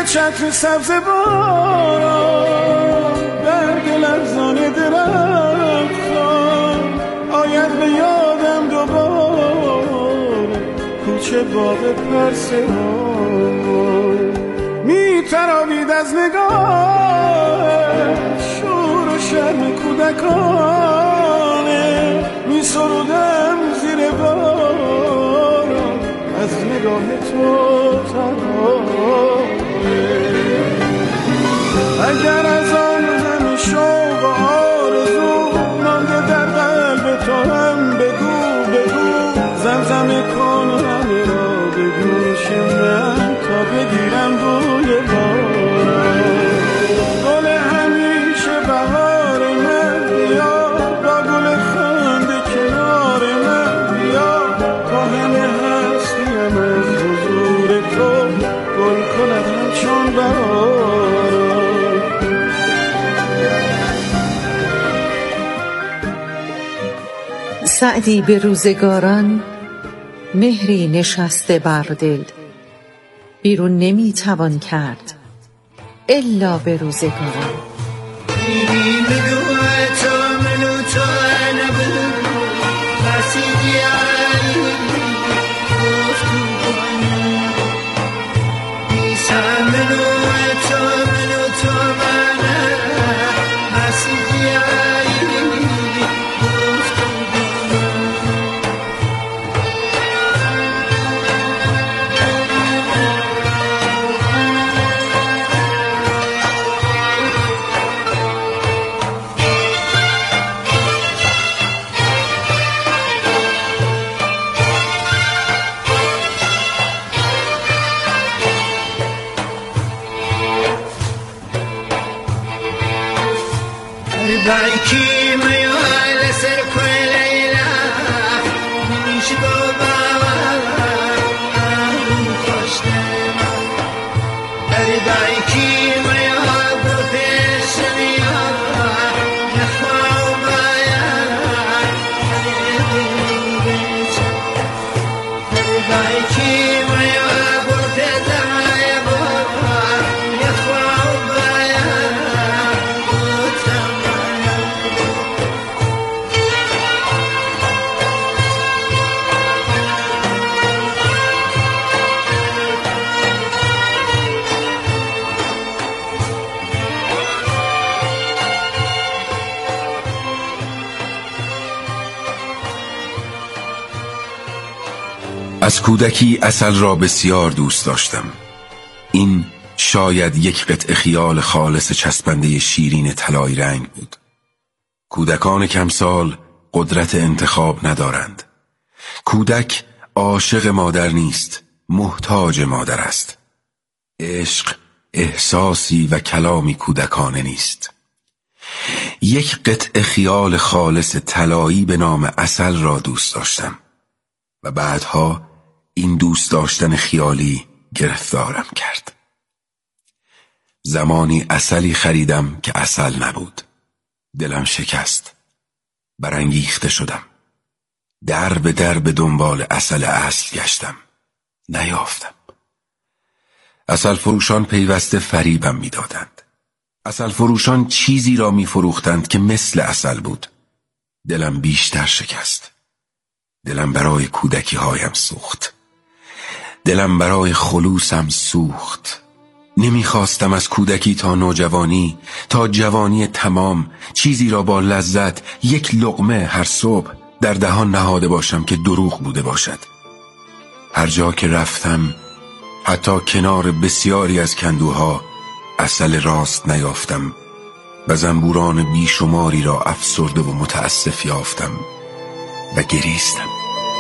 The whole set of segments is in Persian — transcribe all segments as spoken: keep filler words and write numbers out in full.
چتر سبز باران، برگ لرزان درختان، آید به یادم دوباره کوچه باغ پرسمان. می تراوید از نگاه شور و شرم کودکانه، می سرودم زیر باران از نگاه تو ترانه. اگر از آن همه شوق و آرزو مانده در قلب تو هم بگو بگو، زمزمه کن همه را به گوش من تا بگیرم بوی باران. گل همیشه بهار من بیا، با گل خنده کنار من بیا، تا همه هستیم از حضور تو گل کند همچون بهاران. سعدی به روزگاران مهری نشسته بر دل، بیرون نمی توان کرد الا به روزگاران. Belki meyale serkoyleyle Mişi baba Hoşnema Eri belki meyale peşini Nefao baya Eri belki meyale peşini Nefao baya از کودکی عسل را بسیار دوست داشتم. این شاید یک قطعه خیال خالص چسبنده شیرین طلایی رنگ بود. کودکان کمسال قدرت انتخاب ندارند. کودک عاشق مادر نیست، محتاج مادر است. عشق احساسی و کلامی کودکانه نیست. یک قطعه خیال خالص طلایی به نام عسل را دوست داشتم و بعدها این دوست داشتن خیالی گرفتارم کرد. زمانی عسلی خریدم که عسل نبود. دلم شکست. برانگیخته شدم. در به در به دنبال عسل اصل گشتم. نیافتم. عسل فروشان پیوسته فریبم میدادند. عسل فروشان چیزی را می فروختند که مثل عسل بود. دلم بیشتر شکست. دلم برای کودکی هایم سوخت. دلم برای خلوصم سوخت. نمیخواستم از کودکی تا نوجوانی، تا جوانی تمام، چیزی را با لذت یک لقمه هر صبح در دهان نهاده باشم که دروغ بوده باشد. هر جا که رفتم، حتی کنار بسیاری از کندوها، عسل راست نیافتم و زنبوران بیشماری را افسرده و متاسف یافتم و گریستم.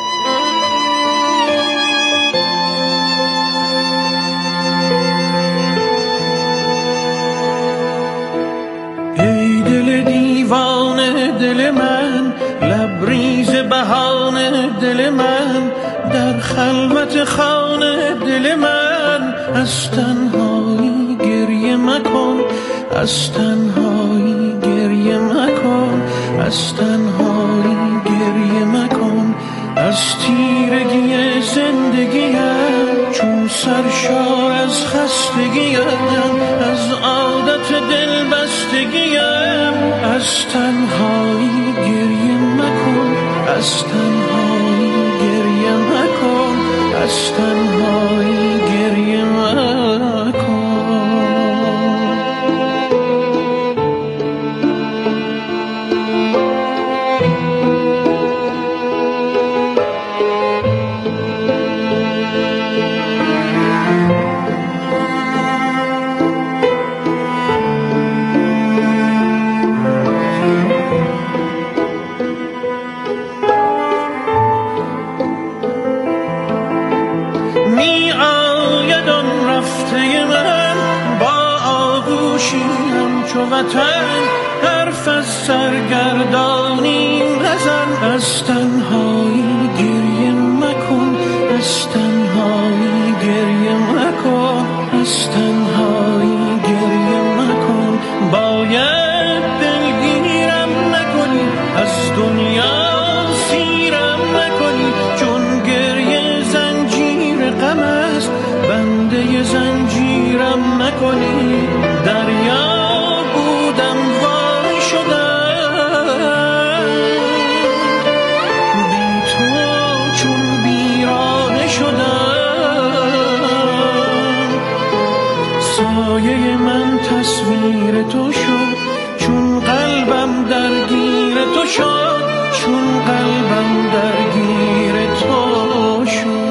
ای دل دیوانه دل من، لبریز بهانه دل من، در خلوت خانه دل من، از تنهایی گریه مکن، از تنهایی گریه مکن، از تنهایی گریه مکن، از تیرگی زندگیم چون سرشار از خستگیم، از عادت دل بستگیم. از تنهایی گریه مکن، از تنهایی گریه مکن، از تنهایی گریه مکن. وطن حرف از سرگردانی نزن. از تنهایی گریه مکن، از تنهایی گریه مکن، از تنهایی گریه مکن. باید دلگیرم نکنی، از دنیا سیرم نکنی، چون گریه زنجیر غم است، بنده زنجیرم نکنی. دریا تصویر تو شد، چون قلبم درگیر تو شد، چون قلبم درگیر تو شد.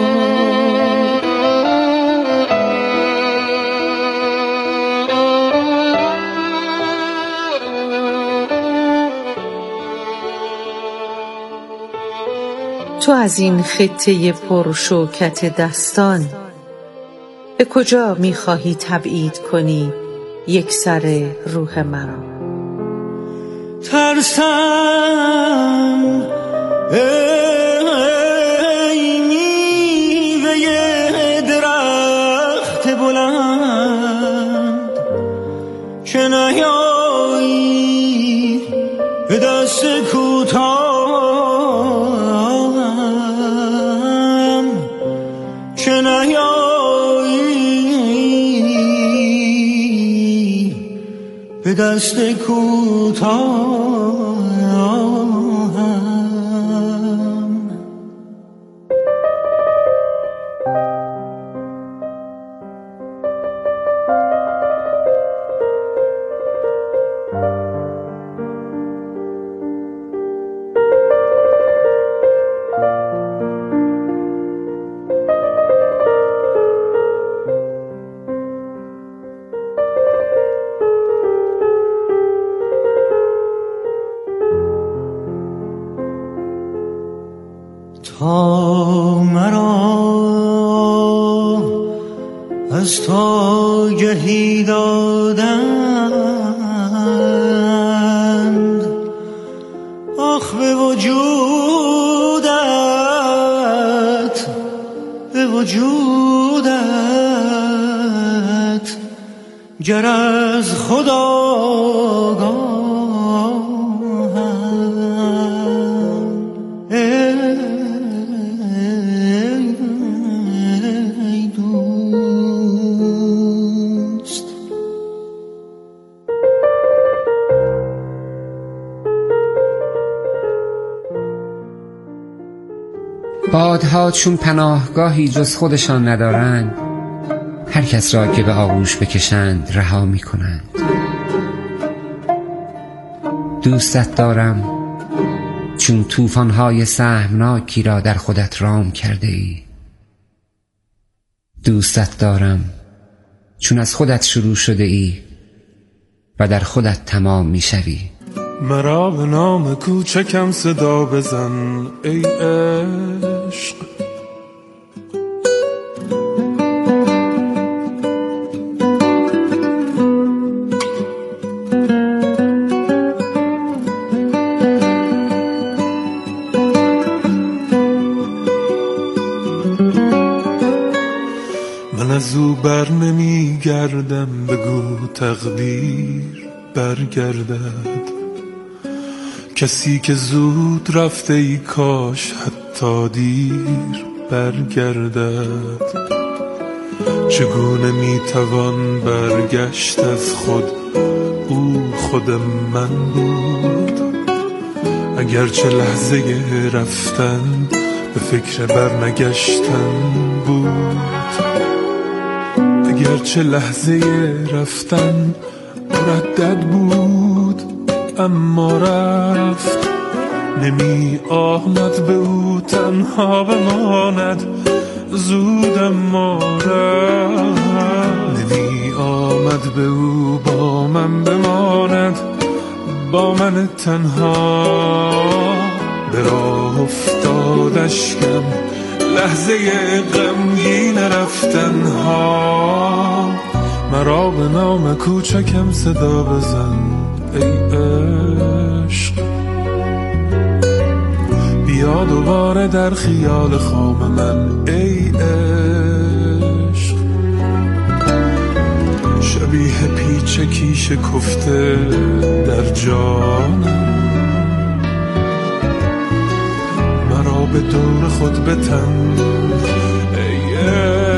تو از این خطه پرشوکت دستان به کجا می‌خواهی تبعید کنی یک سر روح مرا؟ ترسم ای میوه درخت بلند که نیایی به دست کوتاهم، که نیایی به دست کوتاهم. تا مرا از تو گهی دادند، آخ به وجودت، به وجودت گر از خدا بادها چون پناهگاهی جز خودشان ندارند، هر کس را که به آغوش بکشند رها می کنند. دوستت دارم چون طوفان‌های سهمناکی را در خودت رام کرده ای. دوستت دارم چون از خودت شروع شده ای و در خودت تمام می شوی. مرا به نام کوچکم صدا بزن ای عشق، من از او بر نمی گردم، بگو تقدیر برگردد. کسی که زود رفته ای کاش حتی دیر برگردد. چگونه میتوان برگشت از خود؟ او خود من بود. اگرچه لحظه رفتن به فکر برنگشتن بود، اگرچه لحظه رفتن مردد بود، اما رفت. نمی آمد به او تنها بماند، زود اما رفت. نمی آمد به او با من بماند، با من تنها. به راه افتاد اشکم لحظه غمگین رفتنها. مرا به نام کوچکم صدا بزن ای عشق، بیا دوباره در خیال خام من ای عشق. شبیه پیچکی شکفته در جانم، مرا به دور خود بتن ای عشق.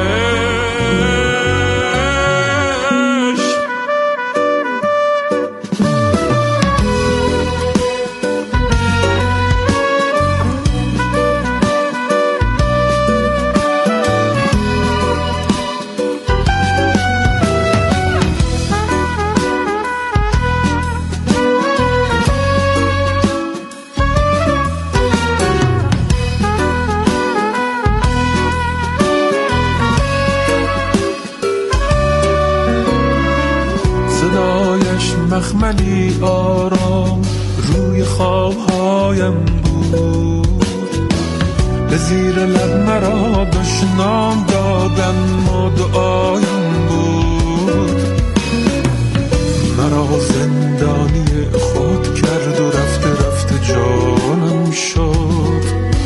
مخملی آرام روی خوابهایم بود، به زیر لب مرا دشنام دادن و دعایم بود. مرا زندانی خود کرد و رفته رفته جانم شد،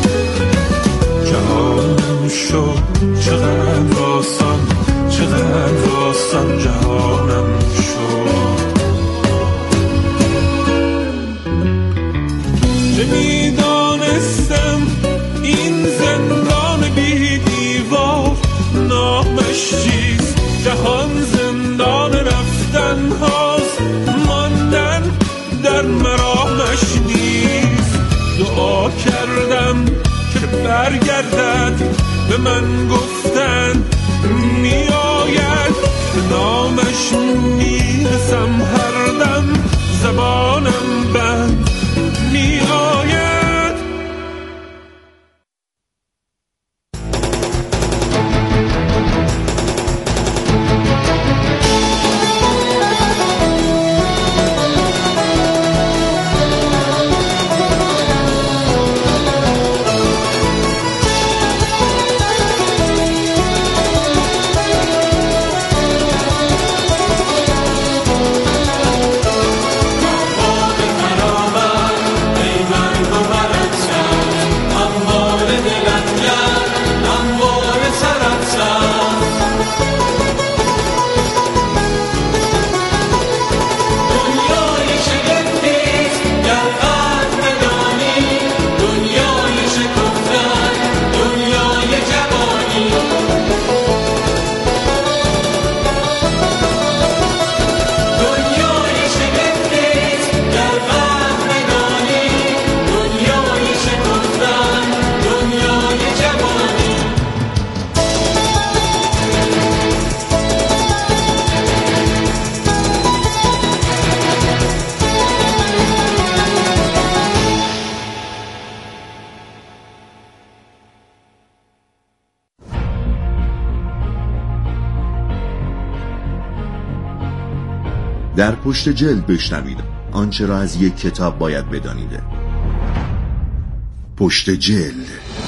جهانم شد. چقدر آسان چقدر آسان جهانم شد. نمیدانستم این زندان بی دیوار نامش چیست. جهان زندان رفتن هاست، ماندن در مرامش نیست. دعا کردم که برگردد، به من گفتن میآید. به نامش میرسم هر دم، زبانم بند می آید. در پشت جلد بشنوید آنچه را از یک کتاب باید بدانید. پشت جلد،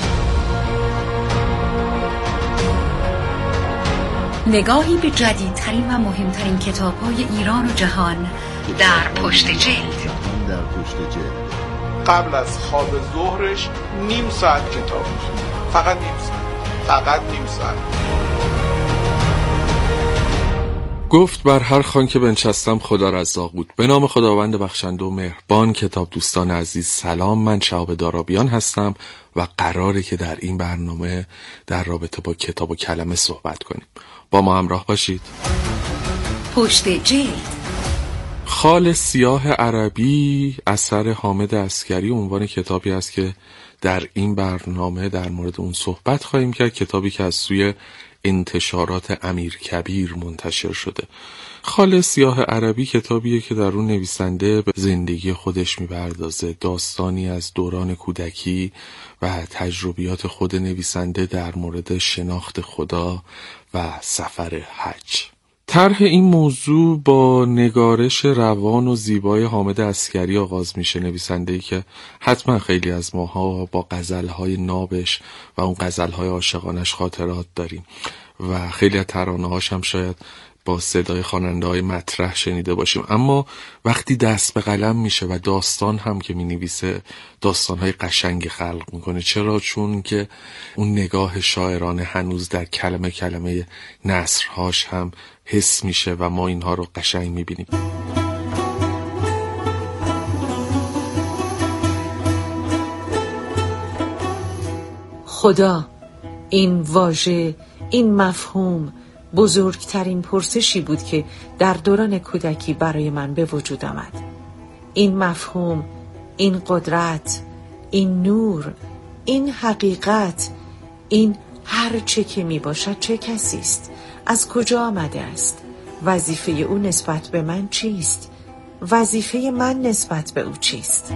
نگاهی به جدیدترین و مهمترین کتاب‌های ایران و جهان در پشت جلد. در پشت جلد قبل از خواب ظهرش نیم ساعت کتاب می‌خونه. فقط نیم ساعت. فقط نیم ساعت. گفت بر هر خوان که بنشستم خدا رزاق بود. به نام خداوند بخشنده و مهربان. کتاب دوستان عزیز سلام، من شهاب دارابیان هستم و قراره که در این برنامه در رابطه با کتاب و کلمه صحبت کنیم. با ما همراه باشید. پشت جلد خال سیاه عربی اثر حامد عسکری عنوان کتابی است که در این برنامه در مورد اون صحبت خواهیم کرد. کتابی که از سوی انتشارات امیرکبیر منتشر شده. خال سیاه عربی کتابیه که در اون نویسنده به زندگی خودش می‌پردازه، داستانی از دوران کودکی و تجربیات خود نویسنده در مورد شناخت خدا و سفر حج. طرح این موضوع با نگارش روان و زیبای حامد عسکری آغاز میشه، نویسنده‌ای که حتما خیلی از ماها با غزل‌های نابش و اون غزل‌های عاشقانش خاطرات داریم و خیلی از ترانه‌هاش هم شاید با صدای خواننده‌های مطرح شنیده باشیم. اما وقتی دست به قلم میشه و داستان هم که مینویسه داستان‌های قشنگ خلق میکنه. چرا؟ چون که اون نگاه شاعرانه هنوز در کلمه کلمه نثرهاش هم حس میشه و ما اینها رو قشنگ میبینیم. خدا، این واژه، این مفهوم بزرگترین پرسشی بود که در دوران کودکی برای من به وجود آمد. این مفهوم، این قدرت، این نور، این حقیقت، این هر چه که می باشد چه کسی است؟ از کجا آمده است؟ وظیفه او نسبت به من چیست؟ وظیفه من نسبت به او چیست؟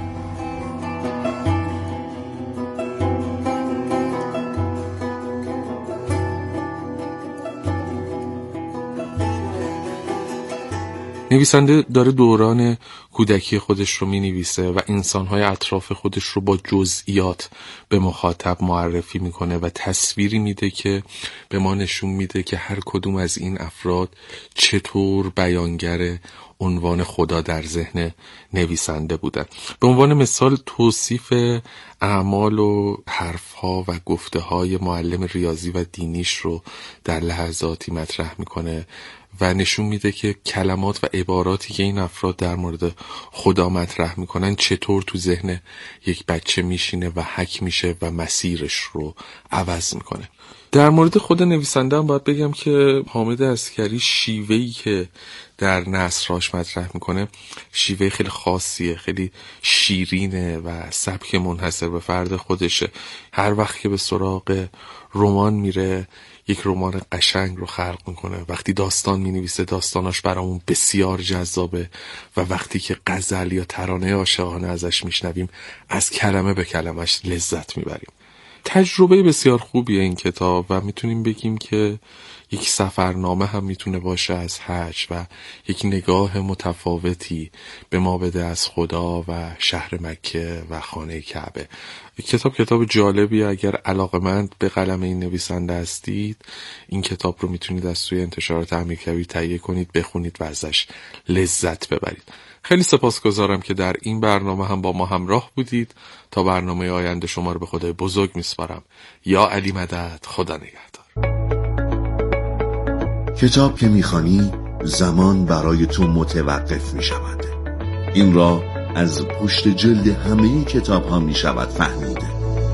نویسنده داره دوران کودکی خودش رو می نویسه و انسانهای اطراف خودش رو با جزئیات به مخاطب معرفی میکنه و تصویری میده که به ما نشون میده که هر کدوم از این افراد چطور بیانگر عنوان خدا در ذهن نویسنده بودن. به عنوان مثال توصیف اعمال و حرفها و گفته‌های معلم ریاضی و دینیش رو در لحظاتی مطرح میکنه و نشون میده که کلمات و عباراتی که این افراد در مورد خدا مطرح میکنن چطور تو ذهن یک بچه میشینه و حک میشه و مسیرش رو عوض میکنه. در مورد خود نویسنده هم باید بگم که حامد عسکری شیوهی که در نثرهاش مطرح میکنه شیوه خیلی خاصیه، خیلی شیرینه و سبک منحصر به فرد خودشه. هر وقت که به سراغ رمان میره یک رمان قشنگ رو خلق میکنه. وقتی داستان مینویسه داستاناش برامون بسیار جذابه و وقتی که غزل یا ترانه عاشقانه ازش میشنویم از کلمه به کلمش لذت میبریم. تجربه بسیار خوبیه این کتاب و میتونیم بگیم که یک سفرنامه هم میتونه باشه از حج و یک نگاه متفاوتی به ما بده از خدا و شهر مکه و خانه کعبه. کتاب کتاب جالبیه. اگر علاقه‌مند به قلم این نویسنده هستید این کتاب رو میتونید از سوی انتشارات امیرکبیر تهیه کنید، بخونید و ازش لذت ببرید. خیلی سپاسگزارم که در این برنامه هم با ما همراه بودید. تا برنامه آینده شما رو به خدای بزرگ میسپارم. یا علی مدد، خدا نگهدار. کتاب که میخوانی زمان برای تو متوقف میشود. این را از پشت جلد همه کتاب ها میشود فهمیده.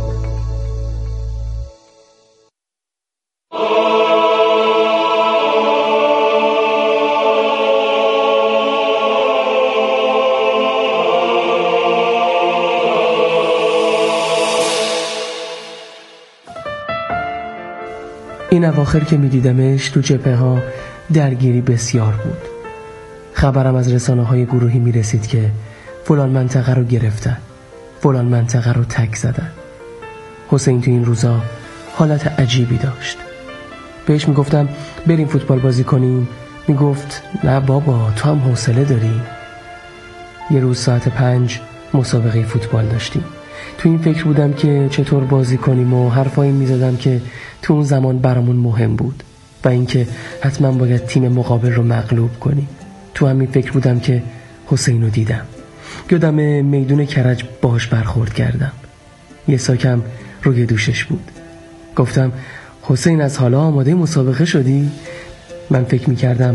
این اواخر که می دیدمش تو جبهه ها درگیری بسیار بود. خبرم از رسانه های گروهی می رسید که فلان منطقه رو گرفتن، فلان منطقه رو تک زدن. حسین تو این روزا حالت عجیبی داشت. بهش می گفتم بریم فوتبال بازی کنیم، می گفت نه بابا تو هم حوصله داری. یه روز ساعت پنج مسابقه فوتبال داشتیم. تو این فکر بودم که چطور بازی کنیم و حرفایی می زدم که تو اون زمان برامون مهم بود و اینکه حتما باید تیم مقابل رو مغلوب کنیم. تو همین فکر بودم که حسین رو دیدم. یادم میدون کرج باش برخورد کردم. یه ساکم روی دوشش بود. گفتم حسین از حالا آماده مسابقه شدی؟ من فکر میکردم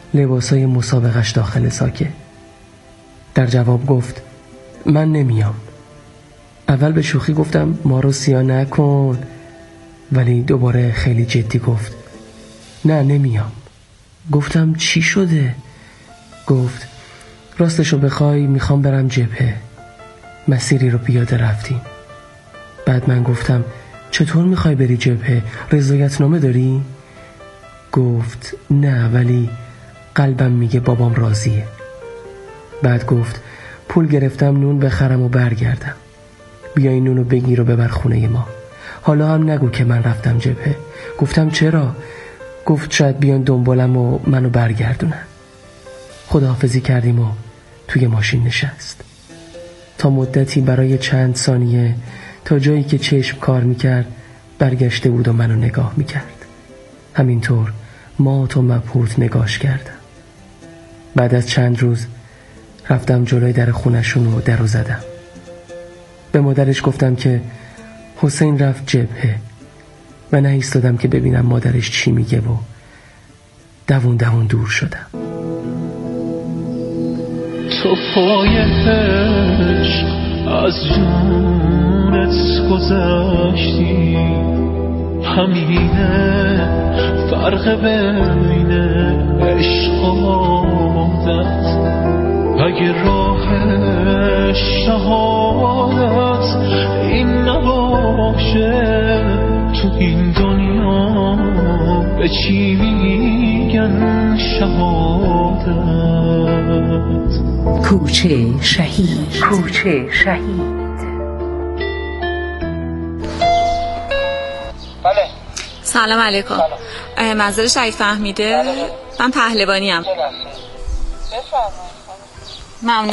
لباسای مسابقش داخل ساکه. در جواب گفت من نمیام. اول به شوخی گفتم ما رو سیاه نکن، ولی دوباره خیلی جدی گفت نه نمیام. گفتم چی شده؟ گفت راستشو بخوای میخوام برم جبهه، مسیری رو پیاده رفتیم. بعد من گفتم چطور میخوای بری جبهه؟ رضایتنامه داری؟ گفت نه ولی قلبم میگه بابام راضیه. بعد گفت پول گرفتم نون بخرم و برگردم، بیا این نونو بگیر و ببر خونه ما. حالا هم نگو که من رفتم جبهه. گفتم چرا؟ گفت شاید بیان دنبالم و منو برگردونن. خداحافظی کردیم و توی ماشین نشست. تا مدتی برای چند ثانیه تا جایی که چشم کار میکرد برگشته بود و منو نگاه میکرد. همینطور مات و مبهوت نگاش کردم. بعد از چند روز رفتم جلوی در خونشون و درو زدم. به مادرش گفتم که حسین رفت جبهه و نه ایستادم که ببینم مادرش چی میگه و دوون دوون دور شدم. تو پای عشق از جونت گذشتی، همینه فرق بین عشق و عادت. اگه راه شهادت این نباشه، تو این دنیا به چی میگن شهادت؟ کوچه شهید، کوچه شهید. بله. سلام علیکم. منزل شهید فهمیده؟ بله. من پهلوانی ام. ممنون.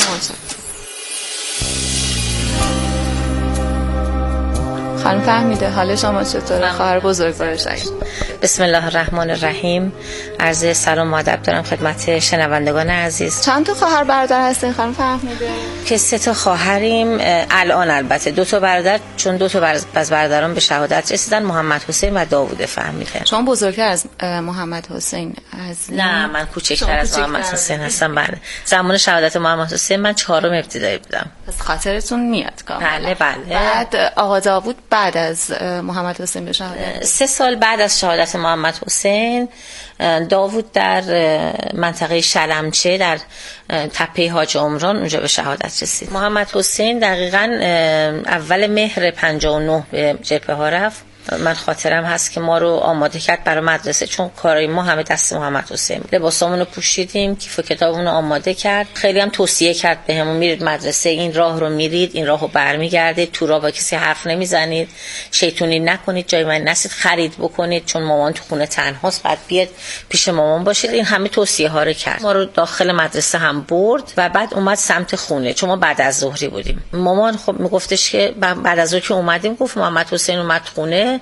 خانم فهمیده حال شما چطوره؟ خواهر بزرگوار شهید. بسم الله الرحمن الرحیم. عرض سلام و ادب دارم خدمت شنوندگان عزیز. چند تا خواهر برادر هستین خانم فهمیده؟ که سه تا خواهریم الان، البته دو تا برادر، چون دو تا از برادران به شهادت رسیدن، محمد حسین و داوود فهمیده. شما بزرگتر از محمد حسین از نه، من کوچکتر از محمد حسین هستم. بله، زمان شهادت محمد حسین من چهارم ابتدایی بودم. پس خاطرتون میاد کاملا. بله بله. بعد آقا داوود بعد از محمد حسین به شهادت، سه سال بعد از شهادت محمد حسین، داوود در منطقه شلمچه در تپه حاج عمران اونجا به شهادت رسید. محمد حسین دقیقاً اول مهر پنجاه و نه به جبهه ها رفت. من خاطرم هست که ما رو آماده کرد برای مدرسه، چون کارای ما همه دست محمد حسین بود. لباسامون رو پوشیدیم، کیف و کتابمون رو آماده کرد. خیلی هم توصیه کرد بهمون میرید مدرسه، این راه رو میرید، این راهو برمیگردید، تو راه با کسی حرف نمیزنید، شیطونی نکنید، جای من نسید، خرید بکنید، چون مامان تو خونه تنهاست، بعد بیاد پیش مامان باشید. این همه توصیه ها رو کرد. ما رو داخل مدرسه هم برد و بعد اومد سمت خونه، چون ما بعد از ظهری بودیم. مامان خب میگفتش که بعد از ظهر که اومدیم، گفت محمد حسین اومد خونه،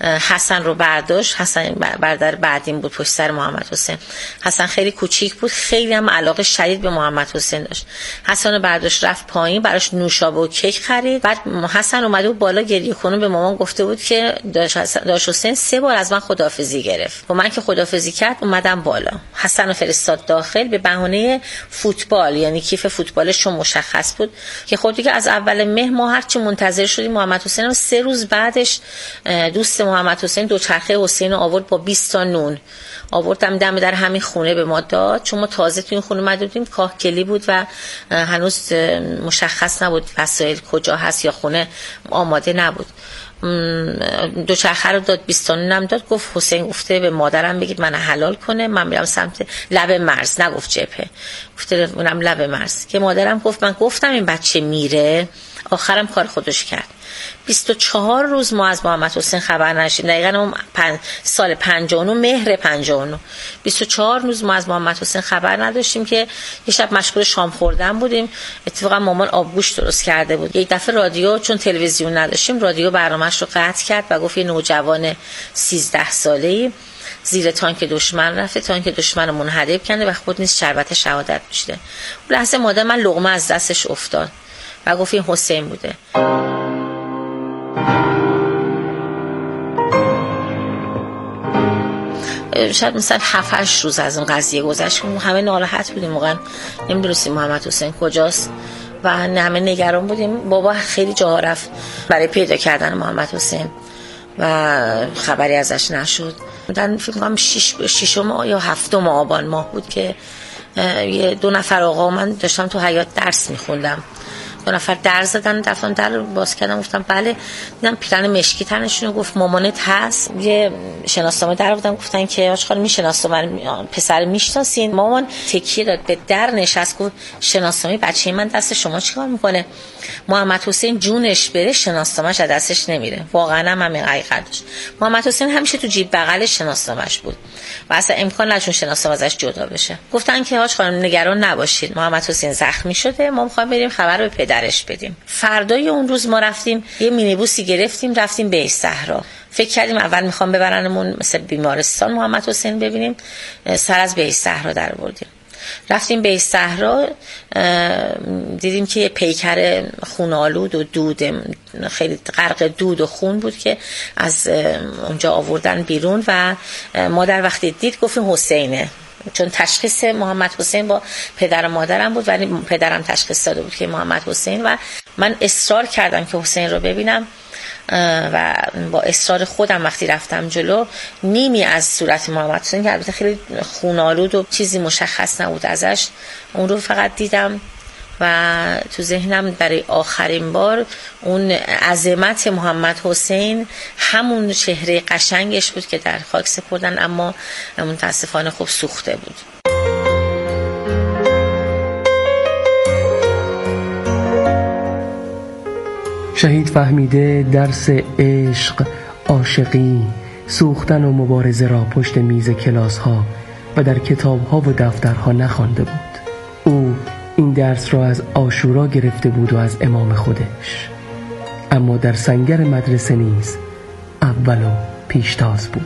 حسن رو برداشت. حسن برادر بعدیم بود پشت سر محمد حسین. حسن خیلی کوچیک بود، خیلی هم علاقه شدید به محمد حسین داشت. حسن رو برداشت رفت پایین، براش نوشابه و کیک خرید. بعد حسن اومده بود بالا گریه کنه، به مامان گفته بود که داش حسین سه بار از من خداحافظی گرفت. و من که خداحافظی کرد اومدم بالا. حسن رو فرستاد داخل به بهانه فوتبال، یعنی کیف فوتبالش چون مشخص بود که خود دیگه از اول مهر ما هرچی منتظر شدیم. محمد حسین هم سه روز بعدش دوست محمد حسین دوچرخه حسین آورد با بیست تا نون، آوردم دم در همین خونه به ما داد، چون ما تازه تو این خونه اومده بودیم، کاهگلی بود و هنوز مشخص نبود وسایل کجا هست یا خونه آماده نبود. دوچرخه رو داد، بیست تا نونم داد. گفت حسین گفته به مادرم بگید من حلال کنه، من میرم سمت لب مرز. نگفت جبهه، گفته منم لب مرز. که مادرم گفت من گفتم این بچه میره. آخرم کار خودش کرد. بیست و چهار روز ما از محمد حسین خبر نشیم. دقیقاً اون پن... سال پنجاه و نه، مهر پنجاه و نه، بیست و چهار روز ما از محمد حسین خبر نداشتیم. که یه شب مشغول شام خوردن بودیم، اتفاقا مامان آبگوشت درست کرده بود. یک دفعه رادیو، چون تلویزیون نداشتیم، رادیو برنامه‌اش رو قطع کرد و گفت یه نوجوان سیزده ساله‌ای زیر تانک دشمن رفته، تانک دشمن رو منهدم کنده و خود نیز شربت شهادت میشه. اون لحظه مادر من لقمه از دستش افتاد و گفت این حسین بوده. شاید مثلا هفت هشت روز از اون قضیه گذشت. همه ناراحت بودیم، واقعا نمیدونستیم محمد حسین کجاست و همه نگران بودیم. بابا خیلی جاها رفت برای پیدا کردن محمد حسین و خبری ازش نشد. در فکر کنم شش ششم یا هفتم آبان ماه بود که یه دو نفر آقا، من داشتم تو حیاط درس میخوندم، دو نفر در زدن، دفترم در باز کردم، گفتم بله. دیدم پیرن مشکی تنشون، گفت مامانت هست؟ یه شناسنامه در بودن، گفتن که آج خانم شناسنامه پسر میشناسین؟ مامان تکیه داد به در نشست، گفت شناسنامه بچه من دست شما چیکار میکنه؟ محمد حسین جونش بره شناسنامه‌اش از دستش نمیره. واقعا هم همین حقیقت داشت. محمد حسین همیشه تو جیب بغلش شناسنامه‌اش بود و اصلا امکان نداشت شناسنامه ازش جدا بشه. گفتن که آج خانم نگران نباشید، محمد حسین زخمی شده، ما می‌خوایم بریم خبر به درش بدیم. فردای اون روز ما رفتیم یه مینیبوسی گرفتیم، رفتیم به صحرا. فکر کردیم اول میخوام ببرنمون مثل بیمارستان محمد حسین ببینیم، سر از به صحرا در بردیم. رفتیم به صحرا، دیدیم که یه پیکر خونالود و دود خیلی غرق دود و خون بود که از اونجا آوردن بیرون و مادر وقتی دید گفتیم حسینه، چون تشخیص محمد حسین با پدر و مادرم بود ولی پدرم تشخیص داده بود که محمد حسین. و من اصرار کردم که حسین رو ببینم و با اصرار خودم وقتی رفتم جلو، نیمی از صورت محمد حسین که البته خیلی خونالود و چیزی مشخص نبود ازش، اون رو فقط دیدم و تو ذهنم برای آخرین بار اون عظمت محمد حسین، همون چهره قشنگش بود که در خاک سپردن، اما متاسفانه خب سوخته بود. شهید فهمیده درس عشق، عاشقی، سوختن و مبارزه را پشت میز کلاس ها و در کتاب ها و دفترها نخوانده بود. او این درس را از عاشورا گرفته بود و از امام خودش، اما در سنگر مدرسه نیز اول و پیشتاز بود.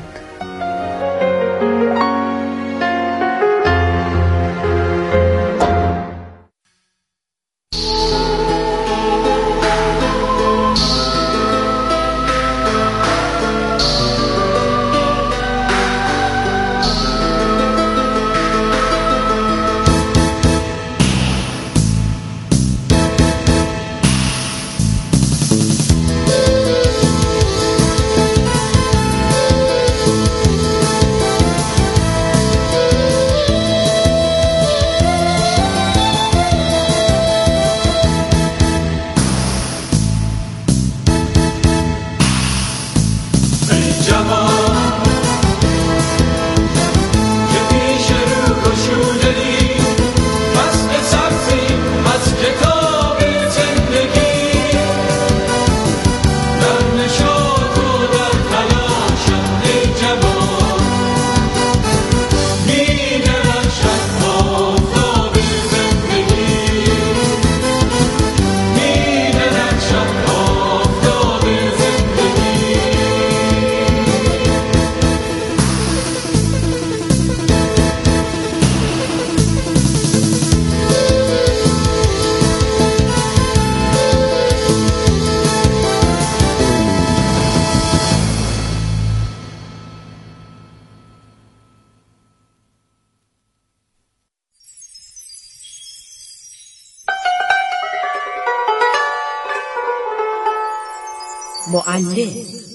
معلم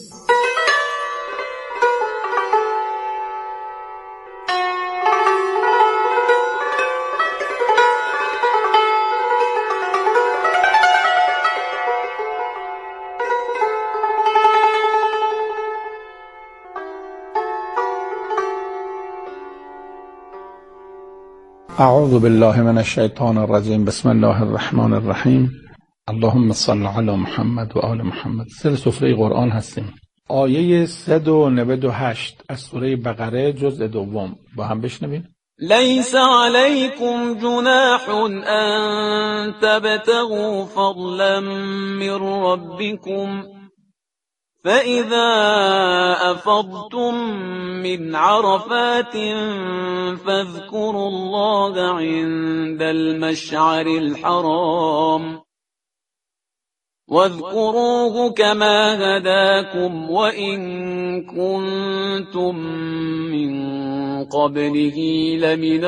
اعوذ بالله من الشیطان الرجیم. بسم الله الرحمن الرحیم. اللهم صل علی محمد و آل محمد. سر سفره قرآن هستیم. آیه صد و نود و هشت از سوره بقره جزء دوم با هم بشنویم. لیس علیکم جناح ان تبتغوا فضلا من ربکم فإذا أفضتم من عرفات فاذكروا الله عند المشعر الحرام واذكروه كما هداكم وإن كنتم من قبله لمن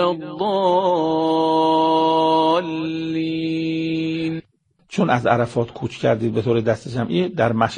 الضالين. چون از عرفات کوچ کردید به طور دست جمعی، در مشعر